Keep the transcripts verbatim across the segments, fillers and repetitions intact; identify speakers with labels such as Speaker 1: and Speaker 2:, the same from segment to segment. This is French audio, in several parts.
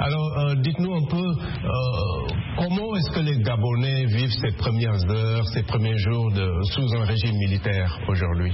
Speaker 1: Alors, euh, dites-nous un peu, euh, comment est-ce que les Gabonais vivent ces premières heures, ces premiers jours de, sous un régime militaire aujourd'hui?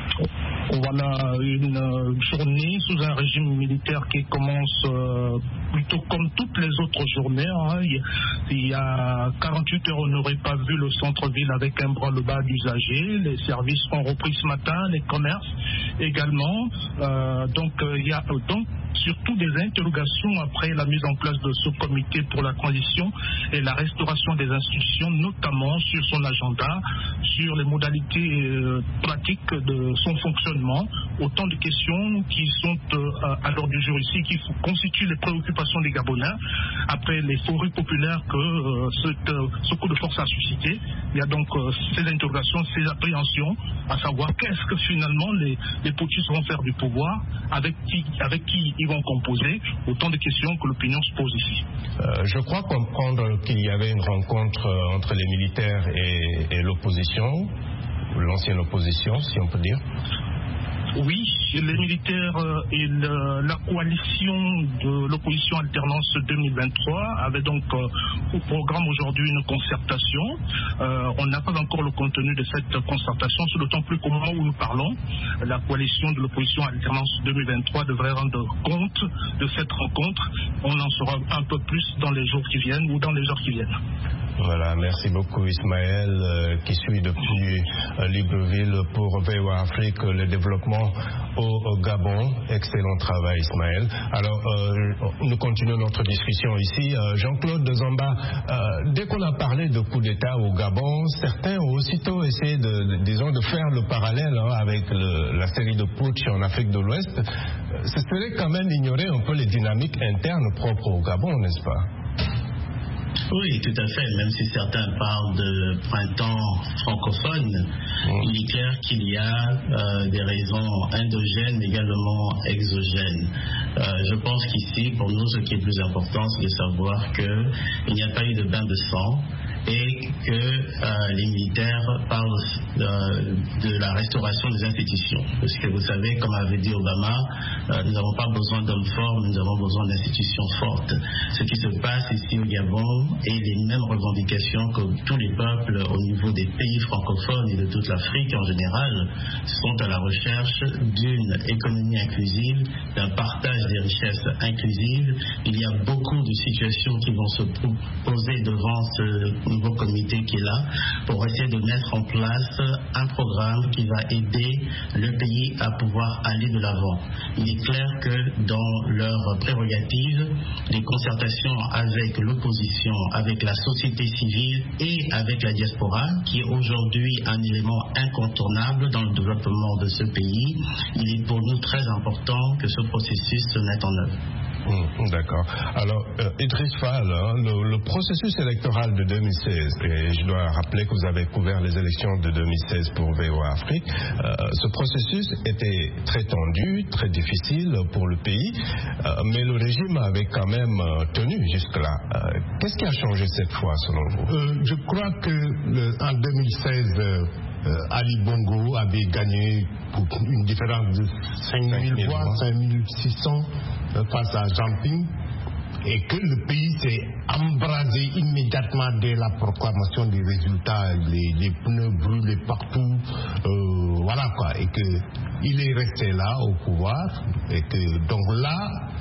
Speaker 2: Voilà une journée sous un régime militaire qui commence euh, plutôt comme toutes les autres journées. Hein. Il y a quarante-huit heures, on n'aurait pas vu le centre-ville avec un branle-bas d'usagers. Les services ont repris ce matin, les commerces également. Euh, donc, euh, il y a donc surtout des interrogations après la mise en place de ce comité pour la transition et la restauration des institutions, notamment sur son agenda, sur les modalités euh, pratiques de son fonctionnement. Autant de questions qui sont euh, à l'ordre du jour ici, qui constituent les préoccupations des Gabonais après les fourrures populaires que euh, ce, euh, ce coup de force a suscité. Il y a donc euh, ces interrogations, ces appréhensions, à savoir qu'est-ce que finalement les, les potus vont faire du pouvoir, avec qui, avec qui ils vont composer. Autant de questions que l'opinion se pose ici.
Speaker 1: Euh, je crois comprendre qu'il y avait une rencontre euh, entre les militaires et, et l'opposition, l'ancienne opposition, si on peut dire.
Speaker 2: Oui, les militaires et le, la coalition de l'opposition alternance deux mille vingt-trois avaient donc euh, au programme aujourd'hui une concertation. Euh, on n'a pas encore le contenu de cette concertation, c'est d'autant plus qu'au moment où nous parlons, la coalition de l'opposition alternance deux mille vingt-trois devrait rendre compte de cette rencontre. On en saura un peu plus dans les jours qui viennent ou dans les heures qui viennent.
Speaker 1: Voilà, merci beaucoup Ismaël euh, qui suit depuis euh, Libreville pour V O A Afrique le développement au, au Gabon. Excellent travail Ismaël. Alors euh, nous continuons notre discussion ici. Euh, Jean-Claude Zamba, euh, dès qu'on a parlé de coup d'État au Gabon, certains ont aussitôt essayé de, de, disons, de faire le parallèle hein, avec le, la série de putsch en Afrique de l'Ouest. Ce serait quand même ignorer un peu les dynamiques internes propres au Gabon, n'est-ce pas?
Speaker 3: Oui, tout à fait. Même si certains parlent de printemps francophone, mmh. il est clair qu'il y a euh, des raisons endogènes, mais également exogènes. Euh, je pense qu'ici, pour nous, ce qui est plus important, c'est de savoir qu'il n'y a pas eu de bain de sang et que euh, les militaires parlent euh, de la restauration des institutions. Parce que vous savez, comme avait dit Obama, euh, nous n'avons pas besoin d'hommes forts, nous avons besoin d'institutions fortes. Ce qui se passe ici au Gabon et les mêmes revendications que tous les peuples au niveau des pays francophones et de toute l'Afrique en général sont à la recherche d'une économie inclusive, d'un partage des richesses inclusives. Il y a beaucoup de situations qui vont se poser devant ce nouveau comité qui est là pour essayer de mettre en place un programme qui va aider le pays à pouvoir aller de l'avant. Il est clair que dans leurs prérogatives, les concertations avec l'opposition, avec la société civile et avec la diaspora, qui est aujourd'hui un élément incontournable dans le développement de ce pays, il est pour nous très important que ce processus se mette en œuvre.
Speaker 1: Mmh, d'accord. Alors, euh, Idriss Fall, hein, le, le processus électoral de deux mille seize, et je dois rappeler que vous avez couvert les élections de deux mille seize pour V O A Afrique, euh, ce processus était très tendu, très difficile pour le pays, euh, mais le régime avait quand même euh, tenu jusque-là. Euh, qu'est-ce qui a changé cette fois, selon vous?
Speaker 4: euh, Je crois que le, en deux mille seize, euh, Euh, Ali Bongo avait gagné pour une différence de cinq mille voix, cinq mille six cents euh, face à Jamping, et que le pays s'est embrasé immédiatement dès la proclamation des résultats, les, les pneus brûlés partout, euh, voilà quoi, et qu'il est resté là au pouvoir, et que donc là,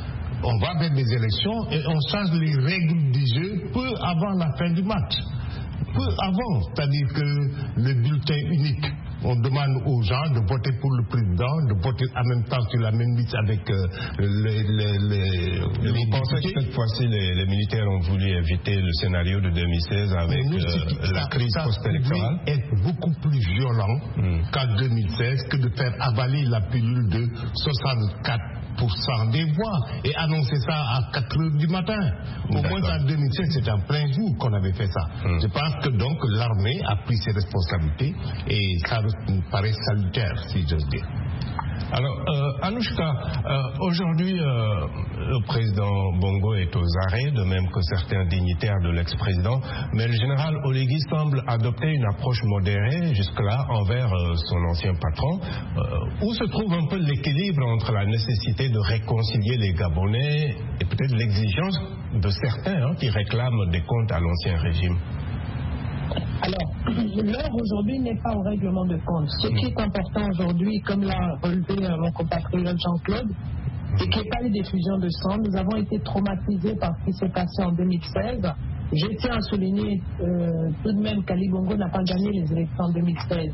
Speaker 4: on va vers des élections et on change les règles du jeu peu avant la fin du match. Peu avant, c'est-à-dire que le bulletin unique, on demande aux gens de voter pour le président, de voter en même temps sur la même liste avec euh, les, les, les, les
Speaker 1: Vous pensez que cette fois-ci les, les militaires ont voulu éviter le scénario de deux mille seize avec nous, euh, la crise post-électorale?
Speaker 4: Ça être beaucoup plus violent hmm. qu'en deux mille seize, que de faire avaler la pilule de soixante-quatre pour cent des voix et annoncer ça à quatre heures du matin. Au moins en deux mille seize, c'était en plein jour qu'on avait fait ça. Hmm. Je pense que donc l'armée a pris ses responsabilités et ça me paraît salutaire, si j'ose dire.
Speaker 1: Alors, euh, Anouchka, euh, aujourd'hui, euh, le président Bongo est aux arrêts, de même que certains dignitaires de l'ex-président, mais le général Oligui semble adopter une approche modérée jusque-là envers euh, son ancien patron. Euh, où se trouve un peu l'équilibre entre la nécessité de réconcilier les Gabonais et peut-être l'exigence de certains hein, qui réclament des comptes à l'ancien régime?
Speaker 5: Alors, l'heure aujourd'hui n'est pas au règlement de compte. Ce qui est important aujourd'hui, comme l'a relevé mon compatriote Jean-Claude, c'est qu'il n'y ait pas eu d'effusion de sang. Nous avons été traumatisés par ce qui s'est passé en deux mille seize. Je tiens à souligner euh, tout de même qu'Ali Bongo n'a pas gagné les élections en deux mille seize.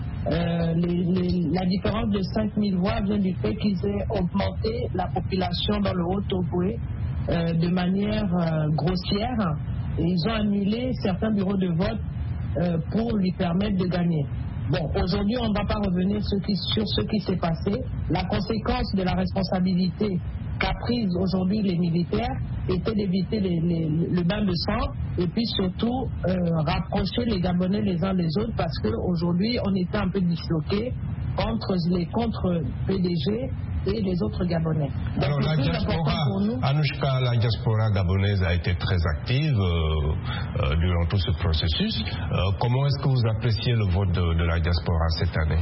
Speaker 5: Euh, les, les, la différence de cinq mille voix vient du fait qu'ils aient augmenté la population dans le Haut-Ogooué euh, de manière euh, grossière. Et ils ont annulé certains bureaux de vote euh, pour lui permettre de gagner. Bon, aujourd'hui, on ne va pas revenir sur, qui, sur ce qui s'est passé. La conséquence de la responsabilité qu'a prise aujourd'hui les militaires était d'éviter les, les, le bain de sang et puis surtout euh, rapprocher les Gabonais les uns des autres parce qu'aujourd'hui, on était un peu disloqués entre les contre-P D G et les autres Gabonais. Donc,
Speaker 1: alors la diaspora, Anouchka, la diaspora gabonaise a été très active euh, euh, durant tout ce processus. Euh, comment est-ce que vous appréciez le vote de, de la diaspora cette année?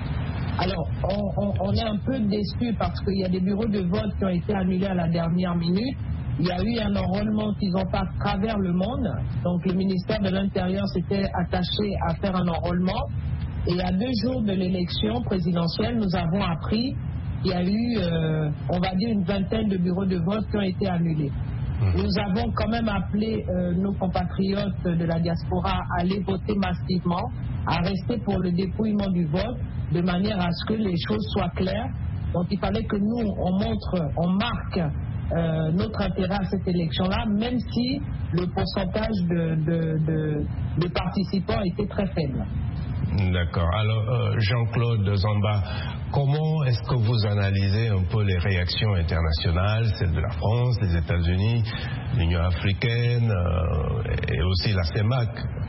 Speaker 5: Alors, on, on, on est un peu déçus parce qu'il y a des bureaux de vote qui ont été annulés à la dernière minute. Il y a eu un enrôlement qu'ils ont fait à travers le monde. Donc, le ministère de l'Intérieur s'était attaché à faire un enrôlement. Et à deux jours de l'élection présidentielle, nous avons appris qu'il y a eu, euh, on va dire, une vingtaine de bureaux de vote qui ont été annulés. Nous avons quand même appelé euh, nos compatriotes de la diaspora à aller voter massivement, à rester pour le dépouillement du vote, de manière à ce que les choses soient claires. Donc il fallait que nous, on montre, on marque euh, notre intérêt à cette élection-là, même si le pourcentage de, de, de, de participants était très faible.
Speaker 1: D'accord. Alors, euh, Jean-Claude Zamba, comment est-ce que vous analysez un peu les réactions internationales, celles de la France, des États-Unis, l'Union africaine euh, et aussi la CEMAC?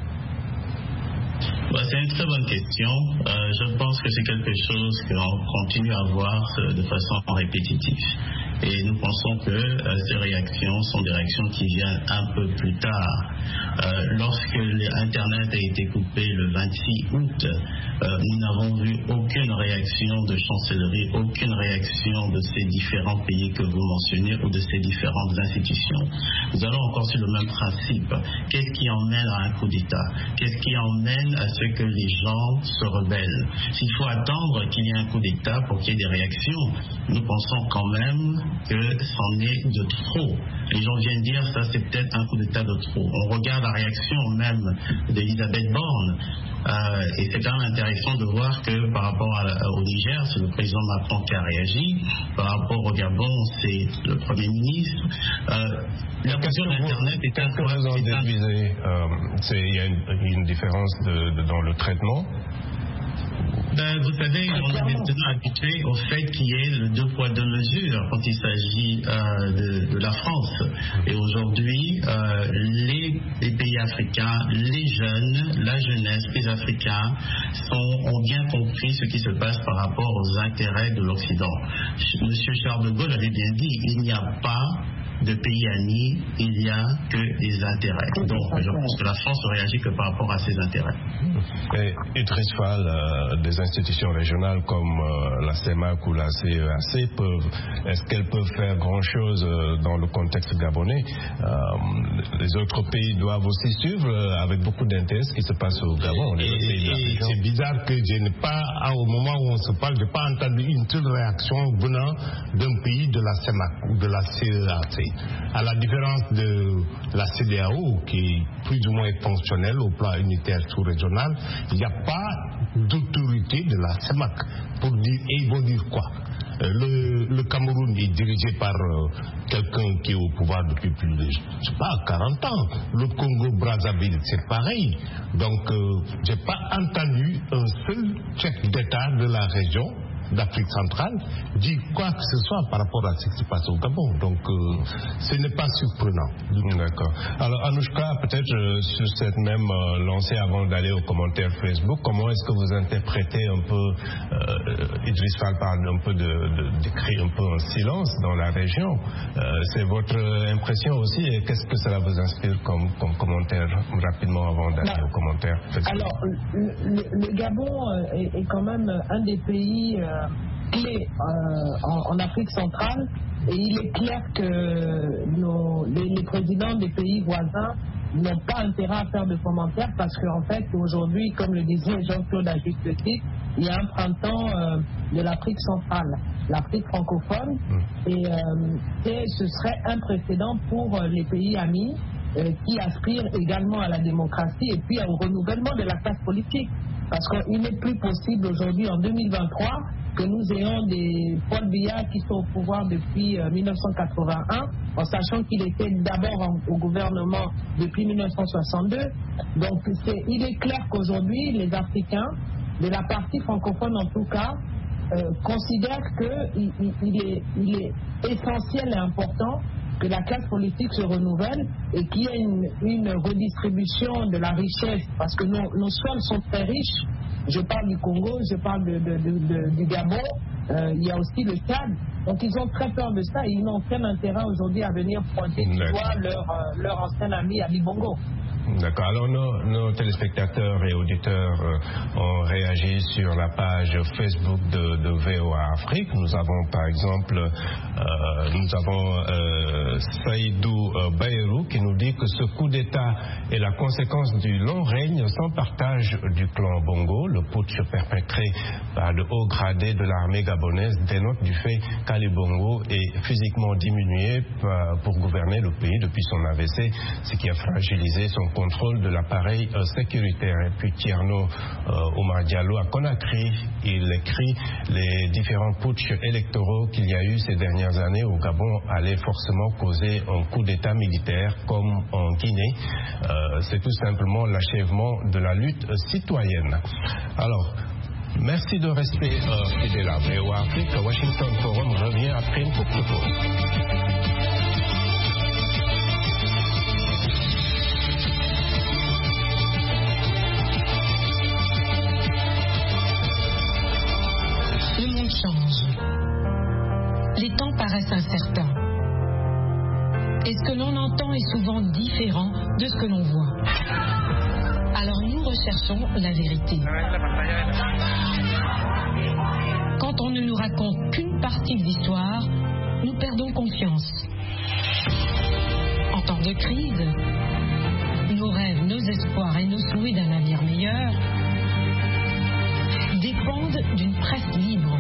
Speaker 3: Ouais, c'est une très bonne question. Euh, je pense que c'est quelque chose qu'on continue à voir de façon répétitive. Et nous pensons que euh, ces réactions sont des réactions qui viennent un peu plus tard. Euh, lorsque l'Internet a été coupé le vingt-six août, euh, nous n'avons vu aucune réaction de chancellerie, aucune réaction de ces différents pays que vous mentionnez ou de ces différentes institutions. Nous allons encore sur le même principe. Qu'est-ce qui emmène à un coup d'État? Qu'est-ce qui emmène à ce que les gens se rebellent? S'il faut attendre qu'il y ait un coup d'État pour qu'il y ait des réactions, nous pensons quand même que c'en est de trop. Les gens viennent dire ça c'est peut-être un coup d'État de trop. On regarde la réaction même d'Elisabeth Borne euh, et c'est quand même intéressant de voir que par rapport à, au Niger, c'est le président Macron qui a réagi. Par rapport au Gabon, c'est le Premier ministre. Euh, la question d'Internet est un
Speaker 1: peu... Qu'est-ce que vous en déduisez? Il y a une, une différence de, de, dans le traitement?
Speaker 3: Ben, vous savez, on est maintenant habitué au fait qu'il y ait le deux poids deux mesures quand il s'agit euh, de, de la France. Et aujourd'hui, euh, les, les pays africains, les jeunes, la jeunesse, les Africains sont, ont bien compris ce qui se passe par rapport aux intérêts de l'Occident. Monsieur Charles de Gaulle avait bien dit, il n'y a pas de pays amis, il n'y a que des intérêts. Donc, je pense que la France ne réagit que par rapport à ses intérêts.
Speaker 1: Et Idriss Fall, euh, des institutions régionales comme euh, la CEMAC ou la C E A C, peuvent, est-ce qu'elles peuvent faire grand-chose euh, dans le contexte gabonais? euh, Les autres pays doivent aussi suivre euh, avec beaucoup d'intérêt ce qui se passe au Gabon.
Speaker 4: Et, et, et c'est bizarre que je n'ai pas, au moment où on se parle, je n'ai pas entendu une seule réaction venant d'un pays de la CEMAC ou de la C E A C. À la différence de la C D A O, qui est plus ou moins fonctionnelle au plan unitaire sous-régional, il n'y a pas d'autorité de la CEMAC pour dire, et ils vont dire quoi? Le, le Cameroun est dirigé par euh, quelqu'un qui est au pouvoir depuis plus de, je sais pas, quarante ans. Le Congo-Brazzaville, c'est pareil. Donc, euh, j'ai pas entendu un seul chef d'État de la région d'Afrique centrale dire quoi que ce soit par rapport à ce qui se passe au Gabon. Donc euh, ce n'est pas surprenant.
Speaker 1: D'accord. Alors Anouchka, peut-être euh, sur cette même euh, lancée avant d'aller aux commentaires Facebook, comment est-ce que vous interprétez un peu, euh, Idriss Fall parle un peu de, de, d'écrire un peu en silence dans la région. Euh, c'est votre impression aussi et qu'est-ce que cela vous inspire comme, comme commentaire rapidement avant d'aller
Speaker 5: non.
Speaker 1: aux commentaires Facebook?
Speaker 5: Alors, le, le, le Gabon est, est quand même un des pays euh, clés euh, en, en Afrique centrale et il est clair que nos, les, les présidents des pays voisins n'ont pas intérêt à faire de commentaires parce qu'en fait, aujourd'hui, comme le disait Jean-Claude à juste titre, il y a un printemps euh, de l'Afrique centrale, l'Afrique francophone, mmh. et, euh, et ce serait un précédent pour euh, les pays amis euh, qui aspirent également à la démocratie et puis au renouvellement de la classe politique. Parce qu'il n'est plus possible aujourd'hui, en deux mille vingt-trois, que nous ayons des Paul Biya qui sont au pouvoir depuis euh, mille neuf cent quatre-vingt-un, en sachant qu'il était d'abord en, au gouvernement depuis mille neuf cent soixante-deux. Donc c'est, il est clair qu'aujourd'hui, les Africains, de la partie francophone en tout cas, euh, considèrent qu'il il, il est, il est essentiel et important que la classe politique se renouvelle et qu'il y ait une, une redistribution de la richesse, parce que nos, nos sols sont très riches. Je parle du Congo, je parle de, de, de, de, du Gabon, euh, il y a aussi le Tchad. Donc ils ont très peur de ça et ils n'ont aucun intérêt aujourd'hui à venir pointer du doigt leur, euh, leur ancien ami Ali Bongo.
Speaker 1: D'accord. Alors nos, nos téléspectateurs et auditeurs euh, ont réagi sur la page Facebook de, de V O A Afrique. Nous avons par exemple, euh, nous avons euh, Saïdou euh, Bayrou qui nous dit que ce coup d'État est la conséquence du long règne sans partage du clan Bongo. Le putsch perpétré par le haut gradé de l'armée gabonaise dénote du fait qu'Ali Bongo est physiquement diminué pour gouverner le pays depuis son A V C, ce qui a fragilisé son contrôle de l'appareil euh, sécuritaire. Et puis Tierno euh, Oumar Diallo à Conakry, il écrit les différents putschs électoraux qu'il y a eu ces dernières années au Gabon allaient forcément causer un coup d'état militaire comme en Guinée. Euh, c'est tout simplement l'achèvement de la lutte euh, citoyenne. Alors, merci de rester euh, fidèle à V O A Afrique. Washington Forum revient après une courte pause.
Speaker 6: Les temps paraissent incertains. Et ce que l'on entend est souvent différent de ce que l'on voit. Alors nous recherchons la vérité. Quand on ne nous raconte qu'une partie de l'histoire, nous perdons confiance. En temps de crise, nos rêves, nos espoirs et nos souhaits d'un avenir meilleur dépendent d'une presse libre.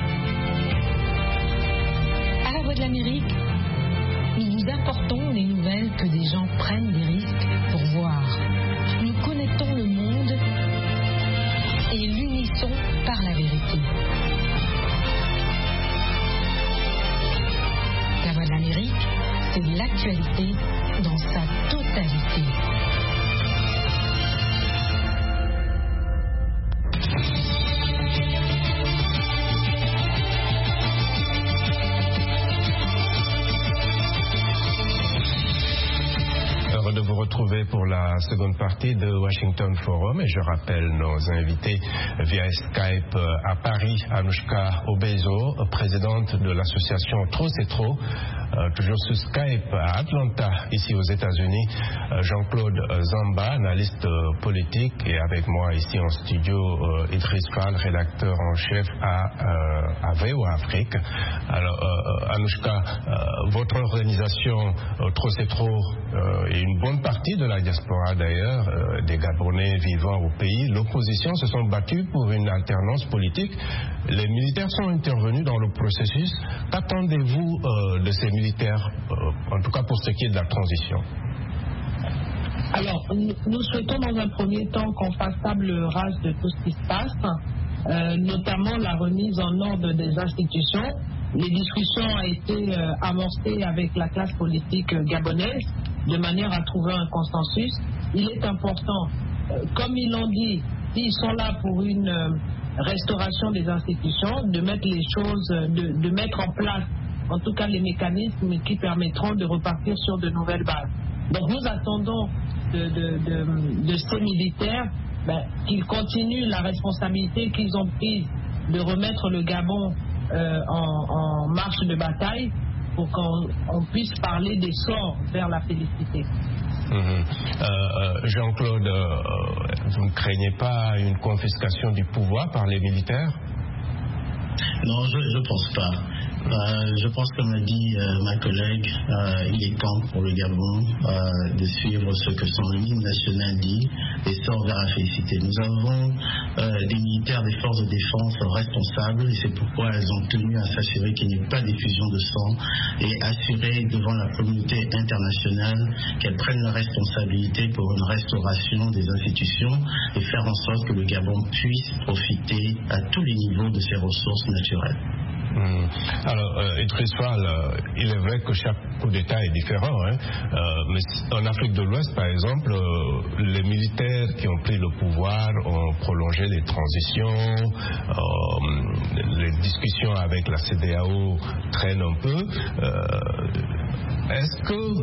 Speaker 6: À la Voix de l'Amérique, nous vous apportons les nouvelles que des gens prennent des risques pour voir. Nous connectons le monde et l'unissons par la vérité. La Voix de l'Amérique, c'est l'actualité dans sa totalité.
Speaker 1: De vous retrouver pour la seconde partie de Washington Forum et je rappelle nos invités via Skype à Paris, Anouchka Obezo, présidente de l'association Trop c'est trop, euh, toujours sur Skype à Atlanta, ici aux États-Unis, euh, Jean-Claude Zamba, analyste euh, politique, et avec moi ici en studio euh, Idriss Fall, rédacteur en chef à, euh, à V O A Afrique. Alors euh, Anouchka, euh, votre organisation euh, Trop c'est trop euh, est une bonne partie de la diaspora d'ailleurs, euh, des Gabonais vivant au pays. L'opposition se sont battus pour une alternance politique. Les militaires sont intervenus dans le processus. Qu'attendez-vous euh, de ces militaires, euh, en tout cas pour ce qui est de la transition?
Speaker 5: Alors, nous, nous souhaitons dans un premier temps qu'on fasse table rase de tout ce qui se passe, euh, notamment la remise en ordre des institutions. Les discussions ont été euh, amorcées avec la classe politique euh, gabonaise de manière à trouver un consensus. Il est important, euh, comme ils l'ont dit, s'ils sont là pour une, euh, restauration des institutions, de mettre les choses, de, de mettre en place en tout cas les mécanismes qui permettront de repartir sur de nouvelles bases. Donc nous attendons de, de, de, de ces militaires ben, qu'ils continuent la responsabilité qu'ils ont prise de remettre le Gabon euh, en, en marche de bataille pour qu'on on puisse parler des sorts vers la félicité.
Speaker 1: Mmh. Euh, Jean-Claude, euh, vous ne craignez pas une confiscation du pouvoir par les militaires?
Speaker 3: Non, je ne pense pas. Euh, je pense, comme l'a dit euh, ma collègue, euh, il est temps pour le Gabon euh, de suivre ce que son hymne national dit et sort vers la félicité. Nous avons euh, des militaires des forces de défense responsables et c'est pourquoi elles ont tenu à s'assurer qu'il n'y ait pas d'effusion de sang et assurer devant la communauté internationale qu'elles prennent la responsabilité pour une restauration des institutions et faire en sorte que le Gabon puisse profiter à tous les niveaux de ses ressources naturelles.
Speaker 1: Mmh. Alors, euh, Idriss Fall, euh, il est vrai que chaque coup d'État est différent, hein, euh, mais en Afrique de l'Ouest, par exemple, euh, les militaires qui ont pris le pouvoir ont prolongé les transitions, euh, les discussions avec la C D A O traînent un peu. Euh, est-ce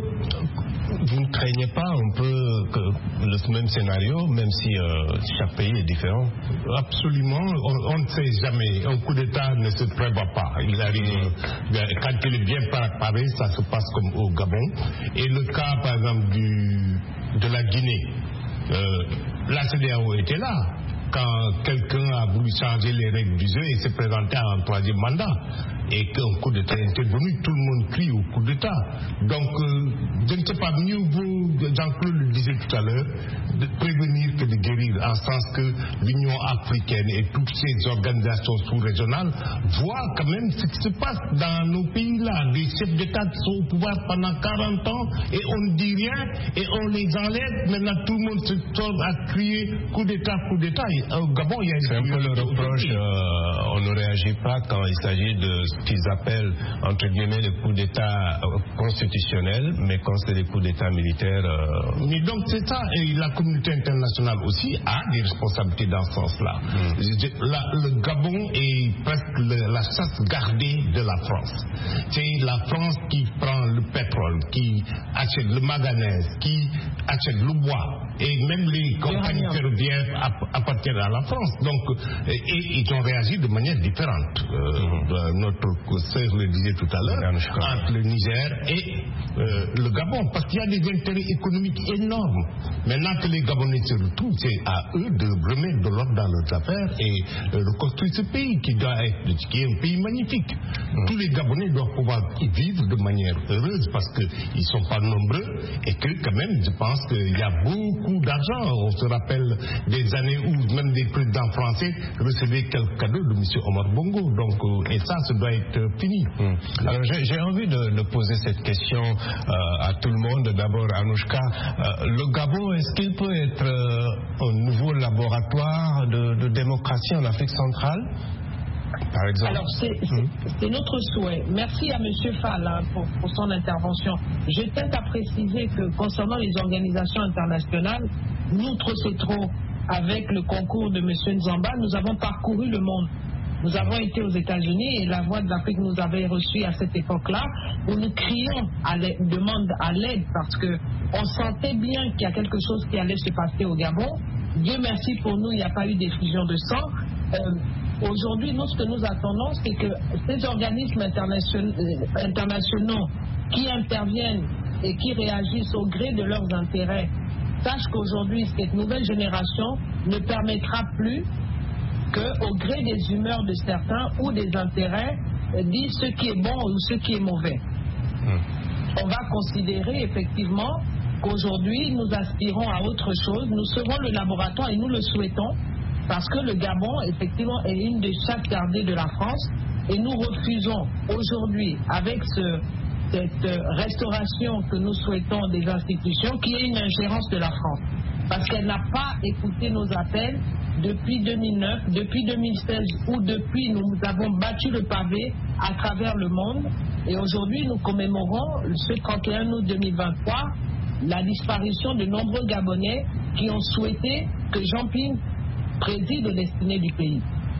Speaker 1: que vous ne craignez pas un peu que le même scénario, même si euh, chaque pays est différent?
Speaker 4: Absolument, on, on ne sait jamais. Un coup d'État ne se prévoit pas. Il arrive, quand il est bien préparé, ça se passe comme au Gabon. Et le cas, par exemple, du, de la Guinée, euh, la C D A O était là quand quelqu'un a voulu changer les règles du jeu et s'est présenté à un troisième mandat. Et qu'un coup d'État est intervenu, tout le monde crie au coup d'État. Donc, euh, je ne sais pas, mieux vaut, Jean-Claude le disait tout à l'heure, de prévenir que de guérir, en sens que l'Union africaine et toutes ces organisations sous-régionales voient quand même ce qui se passe dans nos pays-là. Des chefs d'État qui sont au pouvoir pendant quarante ans et on ne dit rien et on les enlève. Maintenant, tout le monde se sort à crier coup d'État, coup d'État. Au Gabon, il y a
Speaker 1: C'est un peu le reproche, euh, on ne réagit pas quand il s'agit de ce qu'ils appellent, entre guillemets, les coups d'État constitutionnels, mais quand c'est des coups d'État militaires... Euh...
Speaker 4: Mais donc c'est ça, et la communauté internationale aussi a des responsabilités dans ce sens-là. Mmh. La, le Gabon est presque le, la chasse gardée de la France. C'est la France qui prend le pétrole, qui achète le manganèse, qui achète le bois, et même les compagnies ferroviaires appartiennent à la France. Donc, et, et ils ont réagi de manière différente. Euh, mmh. Notre sœur le disait tout à l'heure, entre le Niger et euh, le Gabon, parce qu'il y a des intérêts économiques énormes. Maintenant que les Gabonais se retrouvent, c'est à eux de remettre de l'ordre dans leurs affaires et euh, reconstruire ce pays qui doit être, qui est un pays magnifique. Mmh. Tous les Gabonais doivent pouvoir y vivre de manière heureuse parce qu'ils ne sont pas nombreux et que quand même, je pense qu'il y a beaucoup d'argent. On se rappelle des années où même des présidents français recevaient quelques cadeaux de M. Omar Bongo. Donc, euh, et ça, ça doit être fini.
Speaker 1: Mmh. Alors, j'ai, j'ai envie de, de poser cette question euh, à tout le monde. D'abord, Anouchka, euh, le Gabon, est-ce qu'il peut être euh, un nouveau laboratoire de, de démocratie en Afrique centrale, par exemple?
Speaker 5: Alors, c'est, c'est, mmh. c'est notre souhait. Merci à M. Fall hein, pour, pour son intervention. Je tiens à préciser que concernant les organisations internationales, nous, Trocetro, avec le concours de M. Nzamba, nous avons parcouru le monde. Nous avons été aux États-Unis et la Voix de l'Afrique nous avait reçus à cette époque-là où nous crions à l'aide, demande à l'aide parce qu'on sentait bien qu'il y a quelque chose qui allait se passer au Gabon. Dieu merci pour nous, il n'y a pas eu d'effusion de sang. Euh, aujourd'hui, nous, ce que nous attendons, c'est que ces organismes internationaux, internationaux qui interviennent et qui réagissent au gré de leurs intérêts sachent qu'aujourd'hui, cette nouvelle génération ne permettra plus qu'au gré des humeurs de certains ou des intérêts, disent ce qui est bon ou ce qui est mauvais. Mmh. On va considérer effectivement qu'aujourd'hui, nous aspirons à autre chose. Nous serons le laboratoire et nous le souhaitons parce que le Gabon, effectivement, est une des chasses gardées de la France et nous refusons aujourd'hui, avec ce, cette restauration que nous souhaitons des institutions, qu'il y ait une ingérence de la France. Parce qu'elle n'a pas écouté nos appels depuis deux mille neuf, depuis deux mille seize, où depuis nous avons battu le pavé à travers le monde. Et aujourd'hui, nous commémorons ce trente et un août deux mille vingt-trois la disparition de nombreux Gabonais qui ont souhaité que Jean Ping préside aux destinées du pays.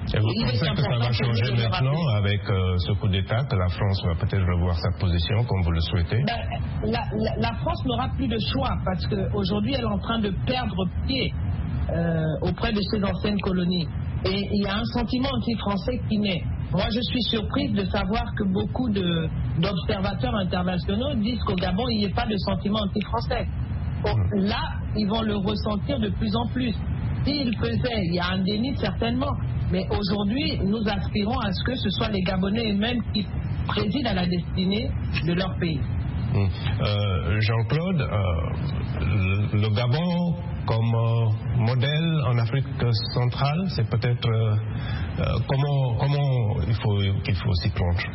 Speaker 1: Et vous pensez que ça va changer maintenant avec euh, ce coup d'État, que la France va peut-être revoir sa position comme vous le souhaitez?
Speaker 5: Ben, la, la, la France n'aura plus de choix parce qu'aujourd'hui elle est en train de perdre pied euh, auprès de ses anciennes colonies. Et il y a un sentiment anti-français qui naît. Moi je suis surprise de savoir que beaucoup de, d'observateurs internationaux disent qu'au Gabon il n'y ait pas de sentiment anti-français. Bon, là ils vont le ressentir de plus en plus. S'ils faisaient, il y a un déni certainement. Mais aujourd'hui, nous aspirons à ce que ce soit les Gabonais eux-mêmes qui président à la destinée de leur pays.
Speaker 1: Mmh. Euh, Jean-Claude, euh, le, le Gabon comme euh, modèle en Afrique centrale, c'est peut-être euh, euh, comment, comment il faut qu'il faut s'y plonger?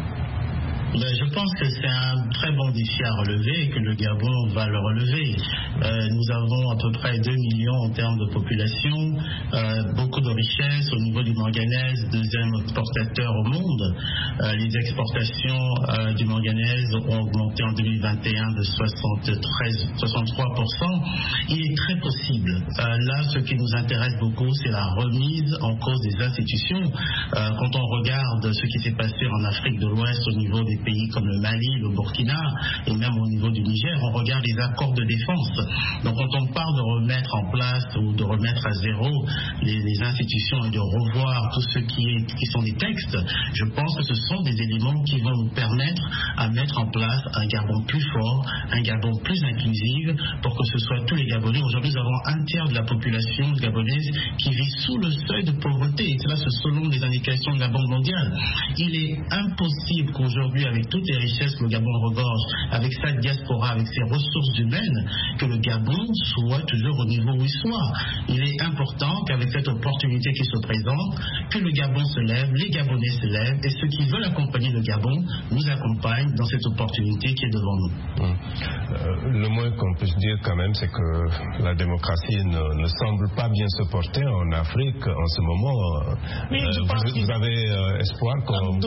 Speaker 3: Ben, je pense que c'est un très bon défi à relever et que le Gabon va le relever. Euh, nous avons à peu près deux millions en termes de population, euh, beaucoup de richesses au niveau du manganèse, deuxième exportateur au monde. Euh, les exportations euh, du manganèse ont augmenté en deux mille vingt et un de soixante-treize, soixante-trois pour cent. Il est très possible. Euh, là, ce qui nous intéresse beaucoup, c'est la remise en cause des institutions. Euh, quand on regarde ce qui s'est passé en Afrique de l'Ouest au niveau des pays comme le Mali, le Burkina et même au niveau du Niger, on regarde les accords de défense. Donc quand on parle de remettre en place ou de remettre à zéro les, les institutions et de revoir tout ce qui, est, qui sont des textes, je pense que ce sont des éléments qui vont nous permettre à mettre en place un Gabon plus fort, un Gabon plus inclusif pour que ce soit tous les Gabonais. Aujourd'hui, nous avons un tiers de la population gabonaise qui vit sous le seuil de pauvreté. Et cela, c'est selon les indications de la Banque mondiale. Il est impossible qu'aujourd'hui, avec toutes les richesses que le Gabon regorge, avec sa diaspora, avec ses ressources humaines, que le Gabon soit toujours au niveau où il soit. Il est important qu'avec cette opportunité qui se présente, que le Gabon se lève, les Gabonais se lèvent, et ceux qui veulent accompagner le Gabon nous accompagnent dans cette opportunité qui est devant nous.
Speaker 1: Mmh. Euh, le moins qu'on puisse dire quand même, c'est que la démocratie ne, ne semble pas bien se porter en Afrique en ce moment.
Speaker 4: Mais
Speaker 1: euh, vous, vous avez euh, espoir qu'on...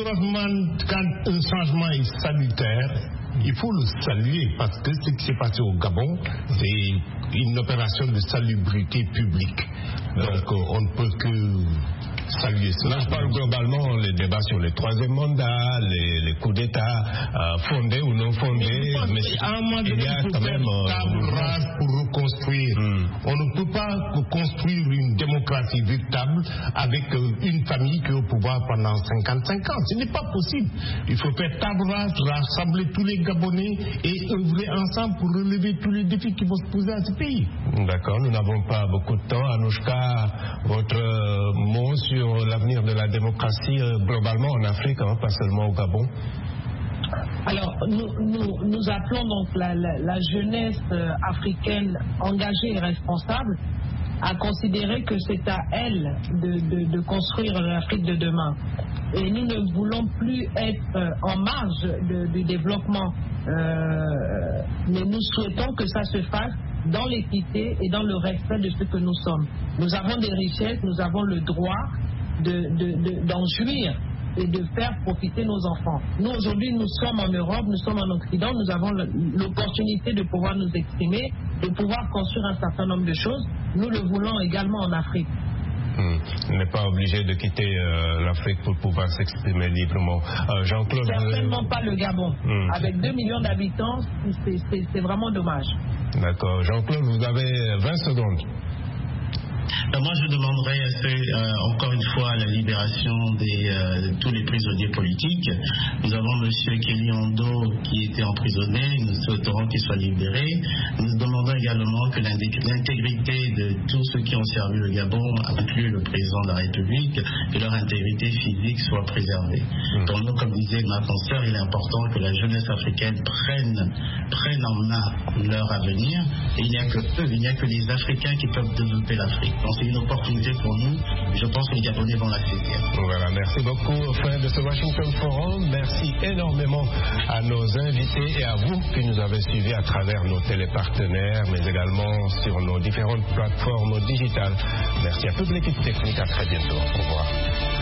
Speaker 4: Quand un changement est salutaire, il faut le saluer parce que ce qui s'est passé au Gabon, c'est une opération de salubrité publique. Donc euh, on ne peut que saluer cela.
Speaker 1: Là, je parle globalement les débats sur les troisième mandats, les, les coups d'État euh, fondés ou non fondés. Mais, mais
Speaker 4: à un moment donné,
Speaker 1: il y a
Speaker 4: il faut
Speaker 1: quand même
Speaker 4: table rase pour reconstruire. Hmm. On ne peut pas construire une démocratie véritable avec euh, une famille qui est au pouvoir pendant cinquante-cinq ans. Ce n'est pas possible. Il faut faire table rase, rassembler tous les Gabonais et œuvrer ensemble pour relever tous les défis qui vont se poser à ce pays.
Speaker 1: D'accord, nous n'avons pas beaucoup de temps. Anouchka, votre euh, mot sur l'avenir de la démocratie euh, globalement en Afrique, hein, pas seulement au Gabon?
Speaker 5: Alors, nous, nous, nous appelons donc la, la, la jeunesse euh, africaine engagée et responsable à considérer que c'est à elle de, de, de construire l'Afrique de demain. Et nous ne voulons plus être euh, en marge de, du développement, euh, mais nous souhaitons que ça se fasse dans l'équité et dans le respect de ce que nous sommes. Nous avons des richesses, nous avons le droit de, de, de, d'en jouir et de faire profiter nos enfants. Nous, aujourd'hui, nous sommes en Europe, nous sommes en Occident, nous avons l'opportunité de pouvoir nous exprimer, de pouvoir construire un certain nombre de choses. Nous le voulons également en Afrique.
Speaker 1: Mmh. On n'est pas obligé de quitter euh, l'Afrique pour pouvoir s'exprimer librement. Euh, Jean-Claude...
Speaker 5: Certainement
Speaker 1: euh...
Speaker 5: pas le Gabon. Mmh. Avec deux millions d'habitants, c'est, c'est, c'est vraiment dommage.
Speaker 1: D'accord. Jean-Claude, vous avez vingt secondes.
Speaker 3: Ben moi, je demanderais euh, encore une fois la libération des, euh, de tous les prisonniers politiques. Nous avons M. Kelly Ondo qui était emprisonné. Nous souhaiterons qu'il soit libéré. Nous demandons également que l'intégrité de tous ceux qui ont servi le Gabon, inclus le président de la République, que leur intégrité physique soit préservée. Mmh. Pour nous, comme disait ma consoeur, il est important que la jeunesse africaine prenne, prenne en main leur avenir. Et il n'y a que eux, il n'y a que les Africains qui peuvent développer l'Afrique. Donc c'est une opportunité pour nous. Je pense que les Gabonais vont la saisir.
Speaker 1: Voilà, merci beaucoup, frère de ce Washington Forum. Merci énormément à nos invités et à vous qui nous avez suivis à travers nos télépartenaires, mais également sur nos différentes plateformes digitales. Merci à toute l'équipe technique. À très bientôt. Au revoir.